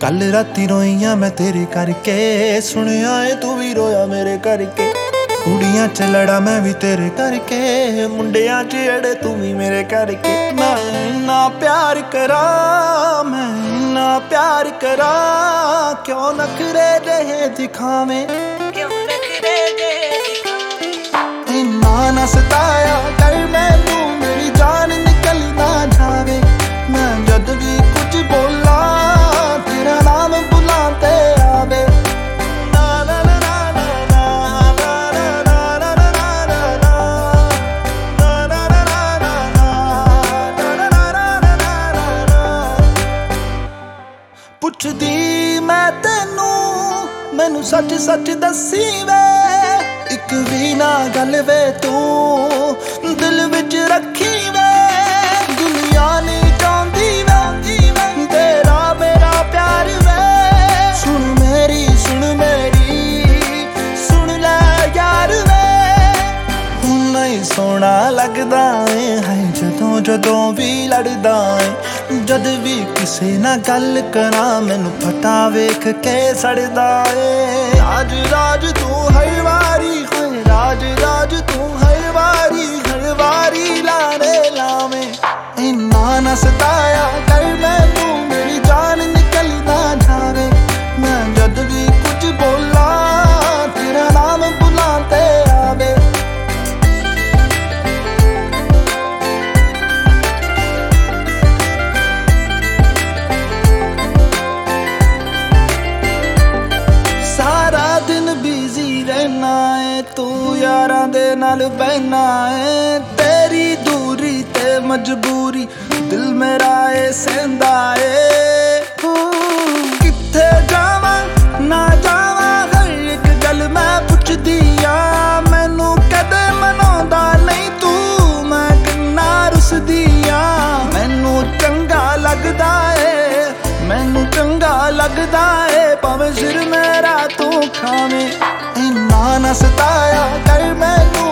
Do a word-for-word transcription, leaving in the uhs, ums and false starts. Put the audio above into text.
कल राती रोईया मैं तेरे करके, सुनिया ए तू भी रोया मेरे करके। कुड़ियां च लड़ा मैं भी तेरे करके, मुंडियां च अड़े तू भी मेरे करके। मैं इन्ना प्यार करा, मैं इन्ना प्यार करा, क्यों नखरे रहे दिखावे, क्यों नखरे रहे दिखावे। इन्ना ना सताया कर मैनू, मेरी जान निकल ना जावे। मैं जद भी कुछ बोला तेरा नाम बुलाते आवे। ना ना ना ना ना ना ना ना ना ना ना ना ना ना ना। पुछदी मैं तेनू, मैनू सच सच दसी वे, इक भी ना गल वे तू दिल विच रखी वे। दुनिया नहीं चाहती वे तेरा मेरा प्यार वे। सुन मेरी सुन मेरी सुन ले यार वे। नहीं सोना लगदा है जदों जदों भी लड़दा है। जद भी किसे ना गल करा मैनू पता वेख के सड़दा है। राज राज तू हर वारी है, राज राज तू हर वारी हर वारी लाने लावे। इन्ना ना सताया कर मैनू, मेरी जान निकल ना जावे। मैं जद भी कुछ बोला तेरा नाम बुलाते आवे। सारा दिन बिजी रहना है, तू यारां दे नाल बहना है। तेरी दूरी ते मजबूरी दिल मेरा ए सहंदा है। किथे जावां ना जावां हर एक गल मैं पुछदी आ। मैनू कदे मनाउंदा नहीं तू, मैं किन्ना रुसदी आ। मैनू चंगा लगदा है, मैनू चंगा लगदा है, भावें सिर मेरा तू खावे। इन्ना ना सताया कर मैनू,